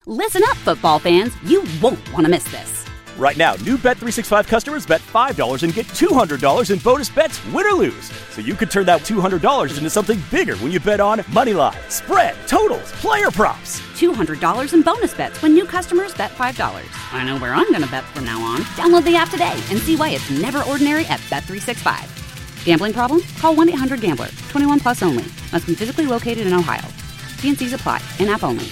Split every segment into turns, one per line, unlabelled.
Listen up, football fans. You won't want to miss this.
Right now, new Bet365 customers bet $5 and get $200 in bonus bets, win or lose. So you could turn that $200 into something bigger when you bet on moneyline, spread, totals, player props.
$200 in bonus bets when new customers bet $5. I know where I'm going to bet from now on. Download the app today and see why it's never ordinary at Bet365. Gambling problem? Call 1-800-GAMBLER. 21 plus only. Must be physically located in Ohio. T&Cs apply. In-app only.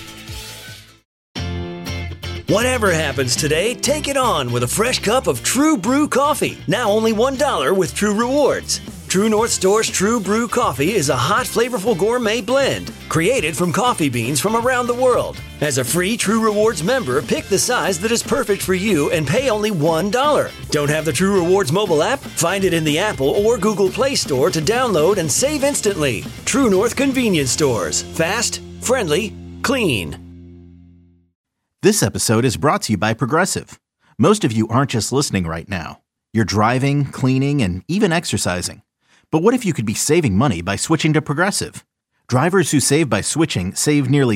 Whatever happens today, take it on with a fresh cup of True Brew coffee. Now only $1 with True Rewards. True North Store's True Brew coffee is a hot, flavorful gourmet blend created from coffee beans from around the world. As a free True Rewards member, pick the size that is perfect for you and pay only $1. Don't have the True Rewards mobile app? Find it in the Apple or Google Play Store to download and save instantly. True North Convenience Stores. Fast, friendly, clean.
This episode is brought to you by Progressive. Most of you aren't just listening right now. You're driving, cleaning, and even exercising. But what if you could be saving money by switching to Progressive? Drivers who save by switching save nearly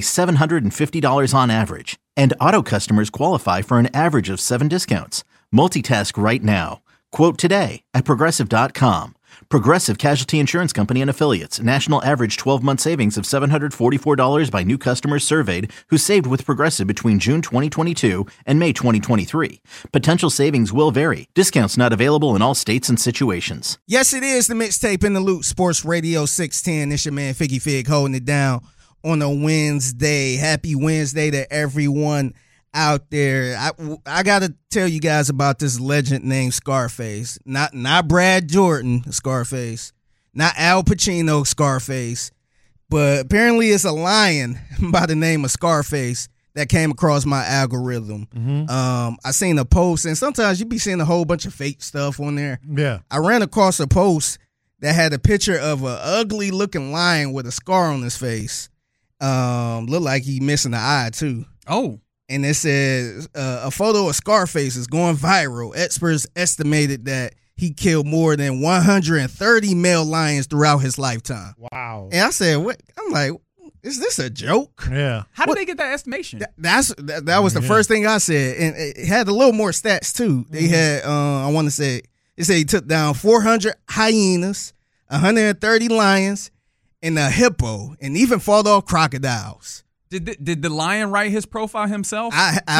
$750 on average. And auto customers qualify for an average of 7 discounts. Multitask right now. Quote today at Progressive.com. Progressive Casualty Insurance Company and Affiliates. National average 12-month savings of $744 by new customers surveyed who saved with Progressive between June 2022 and May 2023. Potential savings will vary. Discounts not available in all states and situations.
Yes, it is the Mixtape in the Loop, Sports Radio 610. It's your man Figgy Fig holding it down on a Wednesday. Happy Wednesday to everyone out there. I got to tell you guys about this legend named Scarface. Not Brad Jordan, Scarface. Not Al Pacino, Scarface. But apparently it's a lion by the name of Scarface that came across my algorithm. Mm-hmm. I seen a post, and sometimes you be seeing a whole bunch of fake stuff on there.
Yeah.
I ran across a post that had a picture of an ugly-looking lion with a scar on his face. Looked like he missing an eye, too.
Oh.
And it says a photo of Scarface is going viral. Experts estimated that he killed more than 130 male lions throughout his lifetime.
Wow.
And I said, "What?" I'm like, is this a joke?
Yeah.
How did they get that estimation?
That was the first thing I said. And it had a little more stats, too. They had, I want to say, it said he took down 400 hyenas, 130 lions, and a hippo, and even fought off crocodiles.
Did the lion write his profile himself?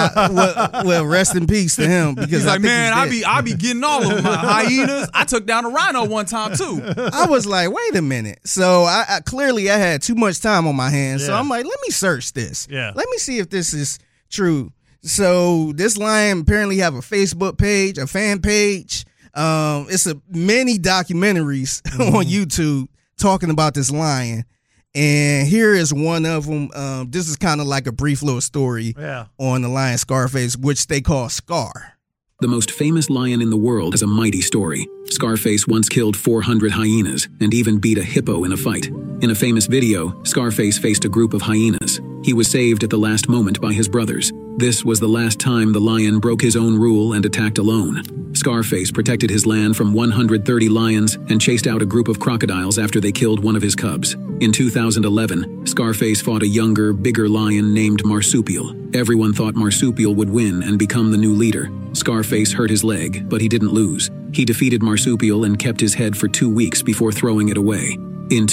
Well, rest in peace to him, because
he's like, man, I be getting all of my hyenas. I took down a rhino one time too.
I was like, wait a minute. So I clearly I had too much time on my hands. Yeah. So I'm like, let me search this.
Yeah.
Let me see if this is true. So this lion apparently have a Facebook page, a fan page. It's many documentaries on YouTube talking about this lion. And here is one of them. This is kind of like a brief little story on the lion Scarface, which they call Scar.
The most famous lion in the world has a mighty story. Scarface once killed 400 hyenas and even beat a hippo in a fight. In a famous video, Scarface faced a group of hyenas. He was saved at the last moment by his brothers. This was the last time the lion broke his own rule and attacked alone. Scarface protected his land from 130 lions and chased out a group of crocodiles after they killed one of his cubs. In 2011, Scarface fought a younger, bigger lion named Marsupial. Everyone thought Marsupial would win and become the new leader. Scarface hurt his leg, but he didn't lose. He defeated Marsupial and kept his head for 2 weeks before throwing it away. In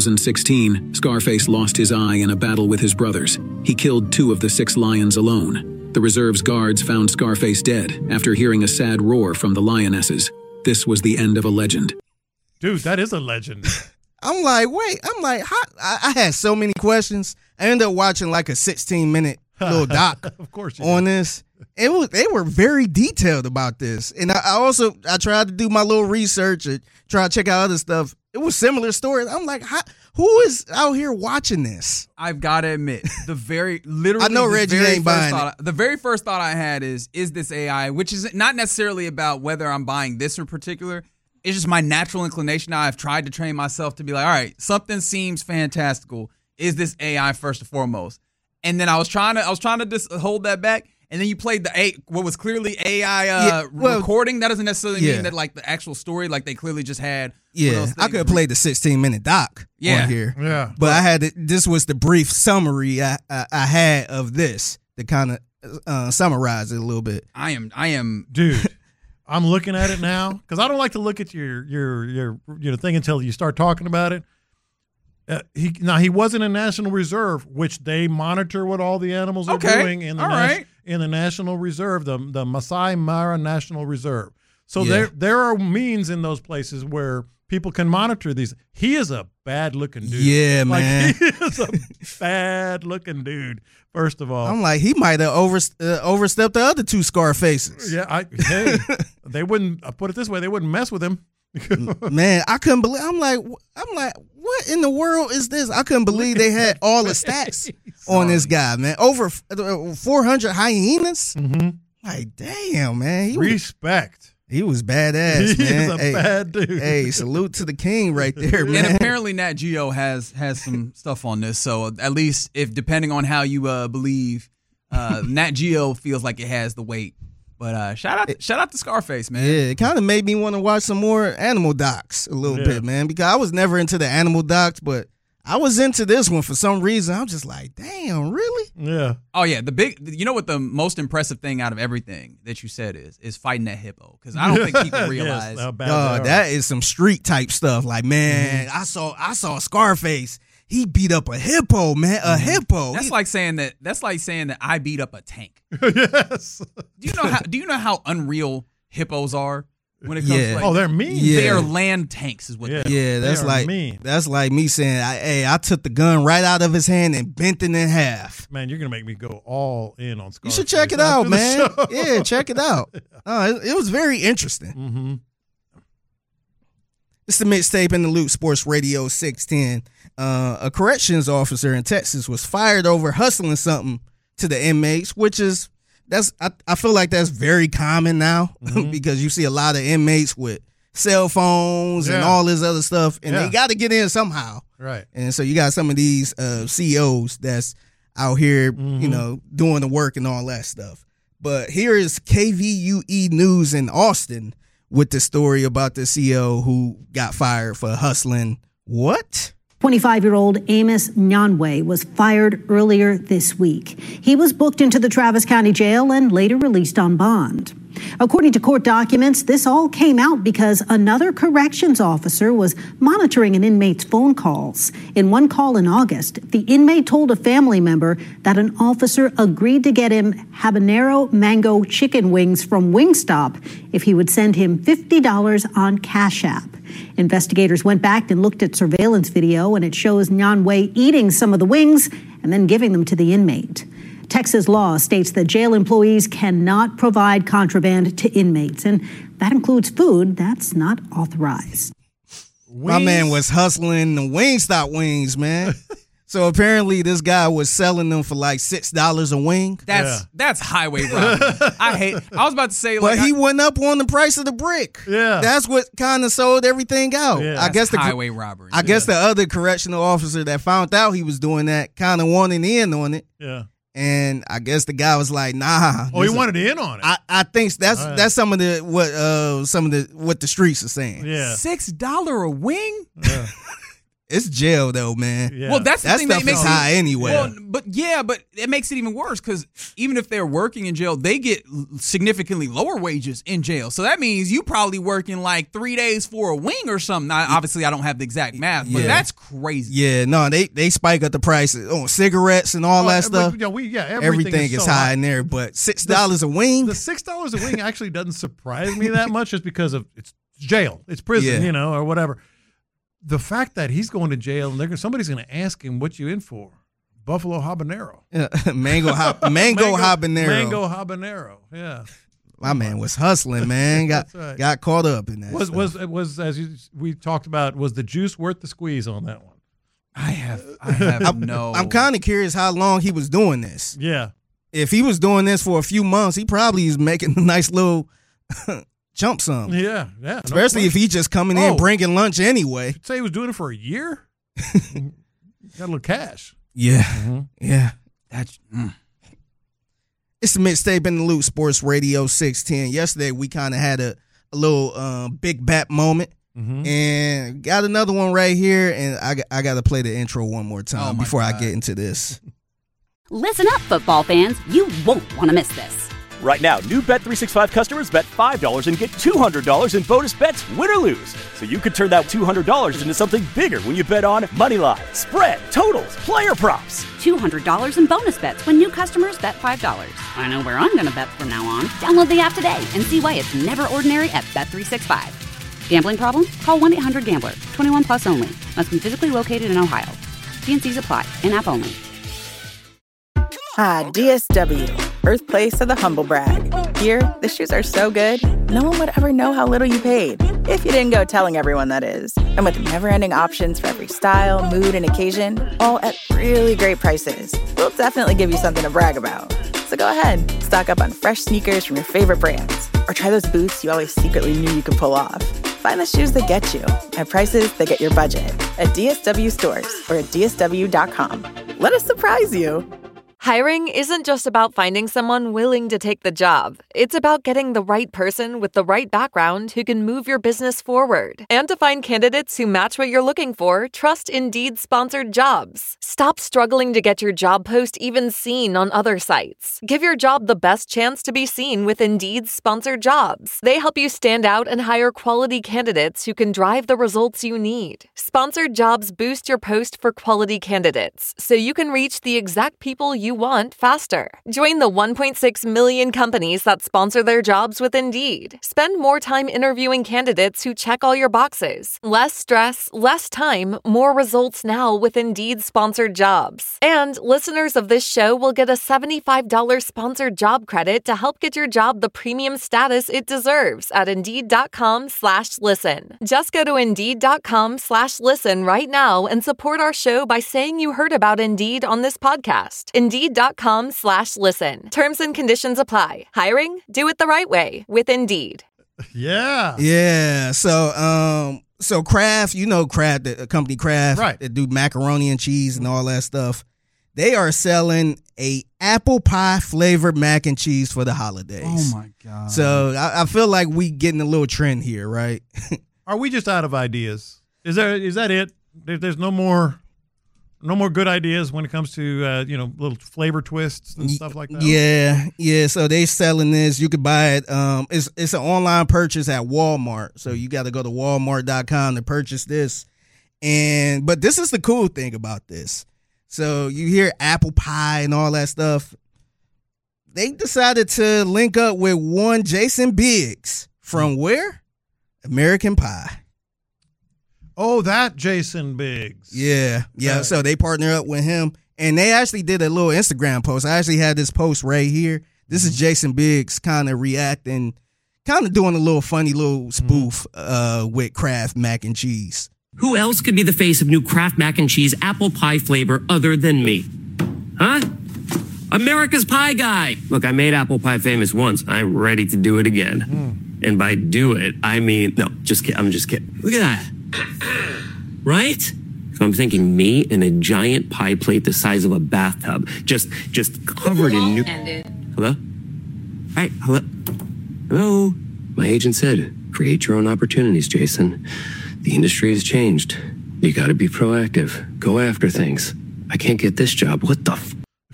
2016, Scarface lost his eye in a battle with his brothers. He killed 2 of the 6 lions alone. The reserve's guards found Scarface dead after hearing a sad roar from the lionesses. This was the end of a legend.
Dude, that is a legend.
I'm like, I had so many questions. I ended up watching like a 16-minute little doc
of course
on this. They were very detailed about this. And I tried to do my little research and try to check out other stuff. It was similar stories. I'm like, who is out here watching this?
I've got to admit,
I know Reggie ain't buying it.
The very first thought I had is this AI, which is not necessarily about whether I'm buying this in particular. It's just my natural inclination. Now I've tried to train myself to be like, all right, something seems fantastical. Is this AI first and foremost? And then I was trying to just hold that back. And then you played what was clearly AI recording. That doesn't necessarily mean that like the actual story, like they clearly just had.
Yeah, I could have played the 16-minute doc on here.
Yeah,
but this was the brief summary I had of this. to kind of summarize it a little bit.
I am,
dude. I'm looking at it now because I don't like to look at your thing until you start talking about it. He wasn't in National Reserve, which they monitor what all the animals are doing in the in the National Reserve, the Masai Mara National Reserve. So there are means in those places where people can monitor these. He is a bad-looking dude.
Yeah, man.
He is a bad-looking dude, first of all.
I'm like, he might have overstepped the other two Scarfaces.
Yeah, they wouldn't, I'll put it this way, they wouldn't mess with him.
Man, I couldn't believe. I'm like, what in the world is this? I couldn't believe they had all the stats on this guy, man. Over 400 hyenas.
Mm-hmm.
Like, damn, man.
Respect.
He was badass, man.
He is a bad dude.
Hey, salute to the king right there, man.
And apparently Nat Geo has some stuff on this. So at least if depending on how you believe, Nat Geo feels like it has the weight. But shout out to Scarface, man.
Yeah, it kind of made me want to watch some more animal docs a little bit, man, because I was never into the animal docs, but I was into this one for some reason. I'm just like, damn, really?
Yeah.
Oh yeah, you know what the most impressive thing out of everything that you said is fighting that hippo, because I don't think people realize.
That is some street type stuff. Like, man, I saw Scarface. He beat up a hippo, man. A hippo.
That's like saying that I beat up a tank.
Yes.
Do you know how unreal hippos are? When it comes to like,
they're mean.
Yeah.
They are land tanks, is what they are.
Yeah, that's like
mean.
That's like me saying, I took the gun right out of his hand and bent it in half.
Man, you're gonna make me go all in on Scarface.
You should check it out, man. Yeah, check it out. It was very interesting.
Mm-hmm.
It's the Mixtape in the Loop, Sports Radio 610. A corrections officer in Texas was fired over hustling something to the inmates, which is I feel like that's very common now because you see a lot of inmates with cell phones and all this other stuff, and they got to get in somehow.
Right.
And so you got some of these CEOs that's out here, doing the work and all that stuff. But here is KVUE News in Austin with the story about the CEO who got fired for hustling. What?
25-year-old Amos Nyanwe was fired earlier this week. He was booked into the Travis County Jail and later released on bond. According to court documents, this all came out because another corrections officer was monitoring an inmate's phone calls. In one call in August, the inmate told a family member that an officer agreed to get him habanero mango chicken wings from Wingstop if he would send him $50 on Cash App. Investigators went back and looked at surveillance video, and it shows Nyanwe eating some of the wings and then giving them to the inmate. Texas law states that jail employees cannot provide contraband to inmates, and that includes food that's not authorized.
My man was hustling the Wingstop wings, man. So apparently this guy was selling them for like $6 a wing.
That's highway robbery. I was about to say,
but he went up on the price of the brick.
Yeah,
that's what kind of sold everything out.
Yeah.
I guess
highway robbery.
I guess the other correctional officer that found out he was doing that kind of wanted in on it.
Yeah.
And I guess the guy was like, "Nah."
Oh, he wanted in on it.
I think that's some of what the streets are saying.
Yeah,
$6 a wing.
Yeah.
It's jail though, man.
Yeah.
Well, that's the
that
thing
stuff
that makes
is high anyway.
Well, but it makes it even worse because even if they're working in jail, they get significantly lower wages in jail. So that means you probably working like 3 days for a wing or something. Now, obviously, I don't have the exact math, but that's crazy.
Yeah, no, they spike up the prices on cigarettes and all that stuff. Everything is high in there. But $6 a wing.
The $6 a wing actually doesn't surprise me that much, just because of it's jail, it's prison, or whatever. The fact that he's going to jail and somebody's going to ask him what you in for. Buffalo habanero.
Mango habanero.
Mango habanero. Yeah.
My man was hustling, man. Got caught up in that.
Was as we talked about, was the juice worth the squeeze on that one?
I have no.
I'm kind of curious how long he was doing this.
Yeah.
If he was doing this for a few months, he probably is making a nice little chump sum.
Yeah.
Especially if he's just coming in bringing lunch anyway.
You'd say he was doing it for a year? Got a little cash.
Yeah.
Mm-hmm.
Yeah.
That's.
It's the Mixtape in the Loop, Sports Radio 610. Yesterday, we kind of had a little big bat moment.
Mm-hmm.
And got another one right here. And I got to play the intro one more time before I get into this.
Listen up, football fans. You won't want to miss this.
Right now, new Bet365 customers bet $5 and get $200 in bonus bets, win or lose. So you could turn that $200 into something bigger when you bet on moneyline, spread, totals, player props.
$200 in bonus bets when new customers bet $5. I know where I'm going to bet from now on. Download the app today and see why it's never ordinary at Bet365. Gambling problem? Call 1-800-GAMBLER. 21 plus only. Must be physically located in Ohio. T&Cs apply. In-app only.
Ah, DSW, birthplace of the humble brag. Here, the shoes are so good, no one would ever know how little you paid. If you didn't go telling everyone, that is. And with never-ending options for every style, mood, and occasion, all at really great prices, we'll definitely give you something to brag about. So go ahead, stock up on fresh sneakers from your favorite brands, or try those boots you always secretly knew you could pull off. Find the shoes that get you at prices that get your budget at DSW stores or at DSW.com. Let us surprise you.
Hiring isn't just about finding someone willing to take the job. It's about getting the right person with the right background who can move your business forward. And to find candidates who match what you're looking for, trust Indeed sponsored jobs. Stop struggling to get your job post even seen on other sites. Give your job the best chance to be seen with Indeed sponsored jobs. They help you stand out and hire quality candidates who can drive the results you need. Sponsored jobs boost your post for quality candidates, so you can reach the exact people you want faster. Join the 1.6 million companies that sponsor their jobs with Indeed. Spend more time interviewing candidates who check all your boxes. Less stress, less time, more results now with Indeed sponsored jobs. And listeners of this show will get a $75 sponsored job credit to help get your job the premium status it deserves at Indeed.com/listen. Just go to Indeed.com/listen right now and support our show by saying you heard about Indeed on this podcast. Indeed.com/listen. Terms and conditions apply. Hiring? Do it the right way with Indeed.
Yeah.
Yeah. So Kraft, you know Kraft, the company Kraft,
right,
that do macaroni and cheese and all that stuff. They are selling a apple pie flavored mac and cheese for the holidays.
Oh my God.
So I feel like we getting a little trend here, right?
Are we just out of ideas? Is that it? There's no more good ideas when it comes to little flavor twists and stuff like that.
Yeah. So they selling this. You could buy it. It's an online purchase at Walmart. So you got to go to Walmart.com to purchase this. But this is the cool thing about this. So you hear apple pie and all that stuff. They decided to link up with one Jason Biggs from where? American Pie.
Oh, that Jason Biggs.
Yeah. So they partner up with him, and they actually did a little Instagram post. I actually had this post right here. This is Jason Biggs kind of reacting, kind of doing a little funny little spoof with Kraft mac and cheese.
Who else could be the face of new Kraft mac and cheese apple pie flavor other than me? Huh? America's Pie Guy. Look, I made apple pie famous once. I'm ready to do it again. And by do it, I mean, no, just kidding. I'm just kidding. Look at that. Right? So I'm thinking me in a giant pie plate the size of a bathtub, just covered in new. Hello? Hi, hello. My agent said, create your own opportunities, Jason. The industry has changed. You got to be proactive. Go after things. I can't get this job. What the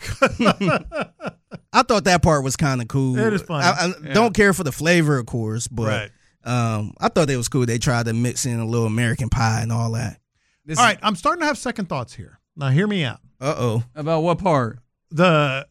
I thought that part was kind of cool.
It is funny.
I don't care for the flavor, of course, but
right.
I thought it was cool. They tried to mix in a little American Pie and all that.
All right, I'm starting to have second thoughts here. Now, hear me out.
Uh-oh.
About what part?
The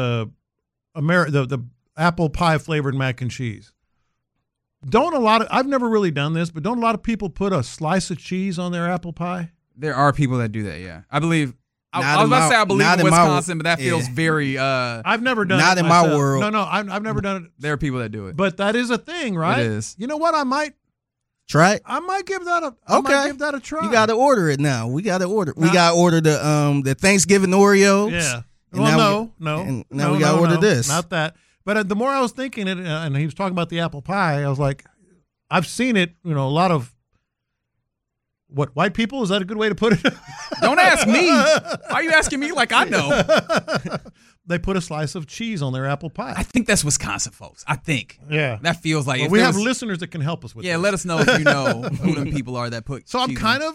apple pie flavored mac and cheese. I've never really done this, but don't a lot of people put a slice of cheese on their apple pie?
There are people that do that, yeah. I believe. I was about to say I believe in Wisconsin, but that feels very.
I've never done it.
Not in my world.
No, I've never done it.
There are people that do it.
But that is a thing, right?
It is.
You know what? I might
try it.
I might give that a try.
You got to order it now. We got to order. We got to order the Thanksgiving Oreos.
Yeah.
And
well,
now we got to order this.
Not that. But the more I was thinking it, and he was talking about the apple pie, I was like, I've seen it. A lot of. What, white people? Is that a good way to put it?
Don't ask me. Why are you asking me like I know?
They put a slice of cheese on their apple pie.
I think that's Wisconsin folks. I think.
Yeah.
That feels like.
Well, we have listeners that can help us with this.
Yeah, let us know if you know who them people are that put
So
cheese
I'm kind of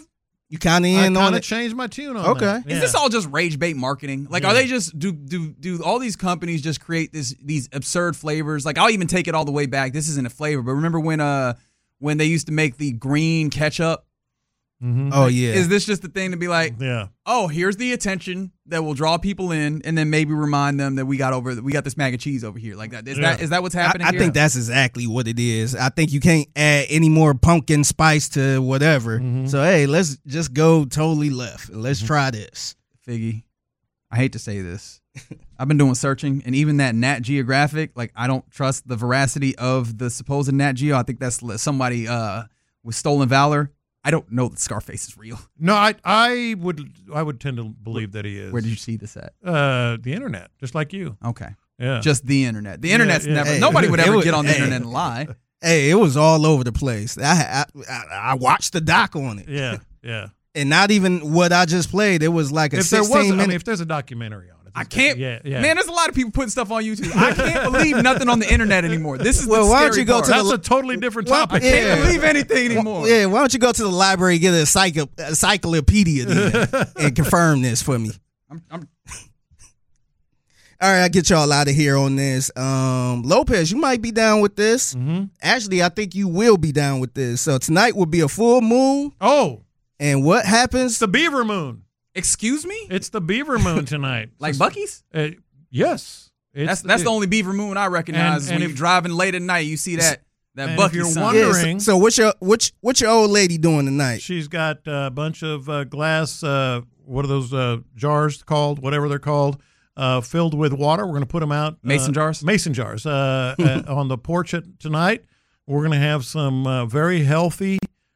You kind of in on it?
I kind of changed my tune on that.
Is this all just rage bait marketing? Like, are they just do all these companies just create these absurd flavors? Like, I'll even take it all the way back. This isn't a flavor, but remember when they used to make the green ketchup?
Mm-hmm.
Oh yeah.
Is this just the thing to be like, oh, here's the attention that will draw people in, and then maybe remind them that we got this mac and cheese over here, like that. Is that what's happening?
I think that's exactly what it is. I think you can't add any more pumpkin spice to whatever.
Mm-hmm.
So hey, let's just go totally left. Let's try this.
Figgy, I hate to say this. I've been doing searching, and even that Nat Geographic, like, I don't trust the veracity of the supposed Nat Geo. I think that's somebody with stolen valor. I don't know that Scarface is real.
No, I would tend to believe that he is.
Where did you see this at?
The internet, just like you.
Okay.
Yeah.
Just the internet. The internet's never. Nobody would ever get on the internet and lie.
Hey, it was all over the place. I watched the doc on it.
Yeah.
And not even what I just played. It was like a 16-minute.
If there's a documentary on it.
I can't.
Yeah.
Man, there's a lot of people putting stuff on YouTube. I can't believe nothing on the internet anymore. This is
well,
the
why
scary
don't you go
part.
to
That's a totally different topic.
I can't believe anything anymore.
Yeah, why don't you go to the library and get a encyclopedia and confirm this for me? All right, I'll get y'all out of here on this. Lopez, you might be down with this.
Mm-hmm.
Actually, I think you will be down with this. So tonight will be a full moon.
Oh.
And what happens?
The beaver moon.
Excuse me?
It's the beaver moon tonight.
Like Buc-ee's?
Yes.
That's the only beaver moon I recognize. And when you're driving late at night, you see that Buc-ee's
if you're
sign.
wondering,
so what's your old lady doing tonight?
She's got a bunch of glass, what are those jars called? Whatever they're called, filled with water. We're going to put them out.
Mason jars?
Mason jars on the porch tonight. We're going to have some very healthy,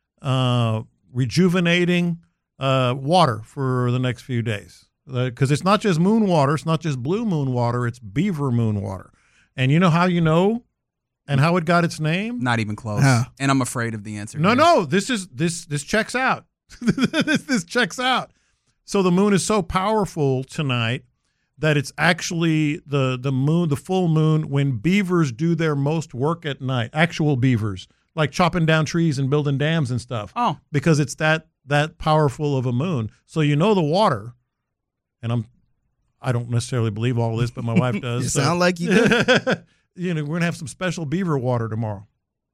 rejuvenating water for the next few days, because it's not just moon water, it's not just blue moon water, it's beaver moon water. And you know how and how it got its name?
Not even close. And I'm afraid of the answer.
No, this checks out. this checks out. So the moon is so powerful tonight that it's actually the moon, the full moon, when beavers do their most work at night. Actual beavers, like chopping down trees and building dams and stuff.
Oh,
because it's that powerful of a moon. So the water, and I don't necessarily believe all of this, but my wife does.
You sound like you do.
We're going to have some special beaver water tomorrow.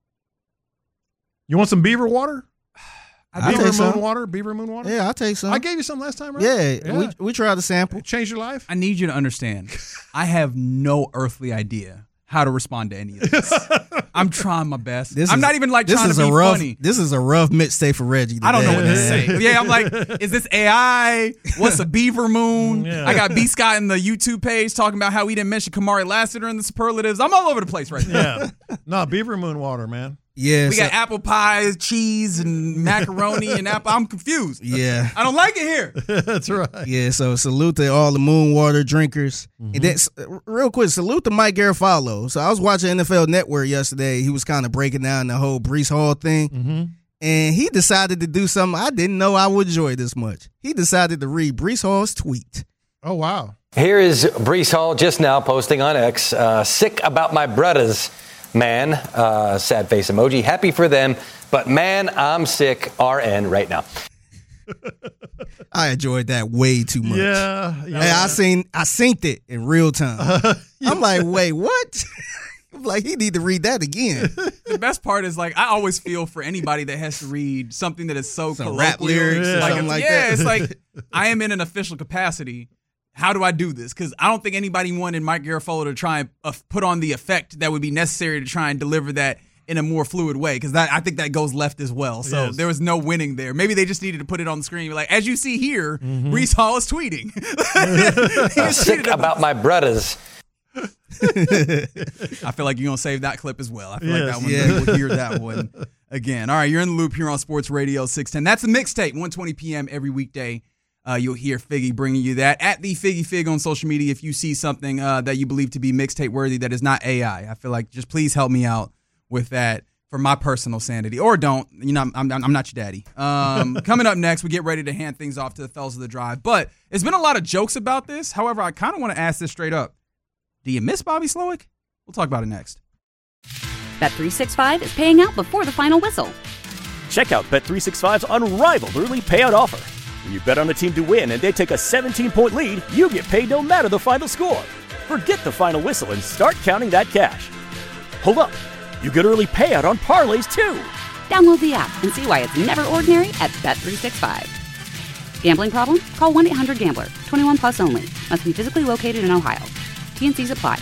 You want some beaver water? Beaver moon water?
Yeah, I'll take some.
I gave you some last time, right?
Yeah. We tried a sample.
It changed your life?
I need you to understand, I have no earthly idea how to respond to any of this. I'm trying my best. I'm not even trying to be funny.
This is a rough mixtape for Reggie today.
I don't know what to say. Yeah, I'm like, is this AI? What's a beaver moon?
Yeah.
I got B. Scott in the YouTube page talking about how we didn't mention Kamari Lassiter in the superlatives. I'm all over the place right now.
Yeah. No, beaver moon water, man.
Yeah,
we got apple pie, cheese, and macaroni and apple. I'm confused.
Yeah.
I don't like it here.
That's right.
Yeah, so salute to all the moon water drinkers. Mm-hmm. And then, real quick, salute to Mike Garafolo. So I was watching NFL Network yesterday. He was kind of breaking down the whole Breece Hall thing.
Mm-hmm.
And he decided to do something I didn't know I would enjoy this much. He decided to read Breece Hall's tweet.
Oh, wow.
Here is Breece Hall just now posting on X, sick about my brothers. Man, sad face emoji. Happy for them, but man, I'm sick. RN right now.
I enjoyed that way too much.
Yeah.
Hey, I synced it in real time. I'm like, wait, what? I'm like, he need to read that again.
The best part is, like, I always feel for anybody that has to read something that is so
some
colloquial.
Rap lyrics or something like that.
Yeah, it's like, I am in an official capacity. How do I do this? Because I don't think anybody wanted Mike Garafolo to try and put on the effect that would be necessary to try and deliver that in a more fluid way, because I think that goes left as well. So There was no winning there. Maybe they just needed to put it on the screen. Like, as you see here, Breece Hall is tweeting.
Sick about my brothers.
I feel like you're going to save that clip as well. I feel like that one, we'll hear that one again. All right, you're in the loop here on Sports Radio 610. That's a mixtape, 1:20 p.m. every weekday. You'll hear Figgy bringing you that. At the Figgy Fig on social media, if you see something that you believe to be mixtape worthy that is not AI, I feel like just please help me out with that for my personal sanity. Or don't. You know, I'm not your daddy. Coming up next, we get ready to hand things off to the fellas of the drive. But there's been a lot of jokes about this. However, I kind of want to ask this straight up. Do you miss Bobby Slowick? We'll talk about it next.
Bet365 is paying out before the final whistle.
Check out Bet365's unrivaled early payout offer. When you bet on a team to win and they take a 17-point lead, you get paid no matter the final score. Forget the final whistle and start counting that cash. Hold up. You get early payout on parlays, too.
Download the app and see why it's never ordinary at Bet365. Gambling problem? Call 1-800-GAMBLER. 21 plus only. Must be physically located in Ohio. T&Cs apply.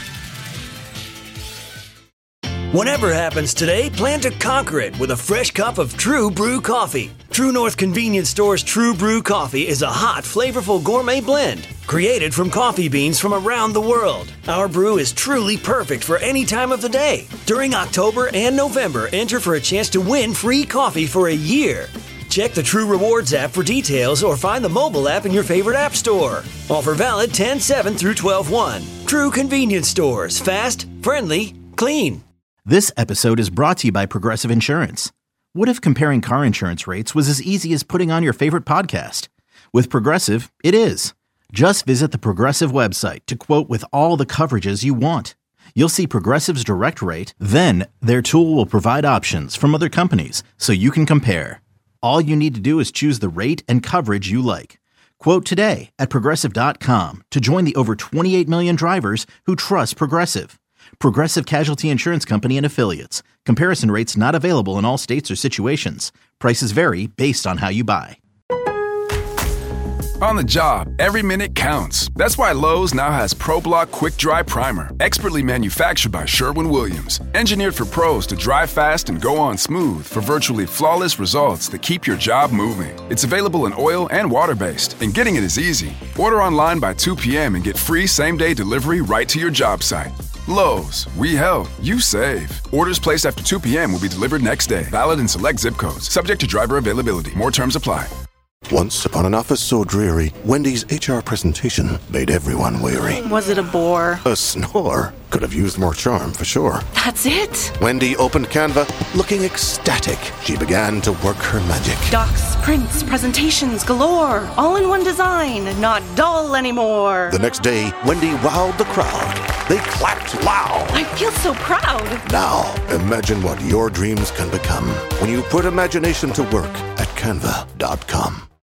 Whatever happens today, plan to conquer it with a fresh cup of True Brew coffee. True North Convenience Store's True Brew coffee is a hot, flavorful gourmet blend created from coffee beans from around the world. Our brew is truly perfect for any time of the day. During October and November, enter for a chance to win free coffee for a year. Check the True Rewards app for details or find the mobile app in your favorite app store. Offer valid 10/7 through 12/1. True Convenience Stores. Fast, friendly, clean.
This episode is brought to you by Progressive Insurance. What if comparing car insurance rates was as easy as putting on your favorite podcast? With Progressive, it is. Just visit the Progressive website to quote with all the coverages you want. You'll see Progressive's direct rate, then their tool will provide options from other companies so you can compare. All you need to do is choose the rate and coverage you like. Quote today at Progressive.com to join the over 28 million drivers who trust Progressive. Progressive Casualty Insurance Company and Affiliates. Comparison rates not available in all states or situations. Prices vary based on how you buy.
On the job, every minute counts. That's why Lowe's now has ProBlock Quick Dry Primer, expertly manufactured by Sherwin-Williams. Engineered for pros to dry fast and go on smooth for virtually flawless results that keep your job moving. It's available in oil and water-based, and getting it is easy. Order online by 2 p.m. and get free same-day delivery right to your job site. Lowe's, we help, you save. Orders placed after 2 p.m. will be delivered next day. Valid in select zip codes. Subject to driver availability. More terms apply.
Once upon an office so dreary, Wendy's HR presentation made everyone weary.
Was it a bore?
A snore. Could have used more charm, for sure.
That's it?
Wendy opened Canva, looking ecstatic. She began to work her magic.
Docs, prints, presentations galore. All in one design, not dull anymore.
The next day, Wendy wowed the crowd. They clapped loud.
I feel so proud.
Now, imagine what your dreams can become when you put imagination to work at Canva.com.